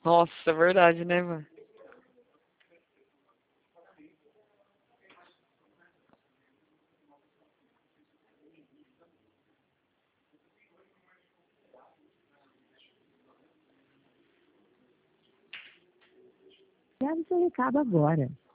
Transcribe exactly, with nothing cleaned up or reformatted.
Nossa, é verdade, né, mano? Grave seu recado agora.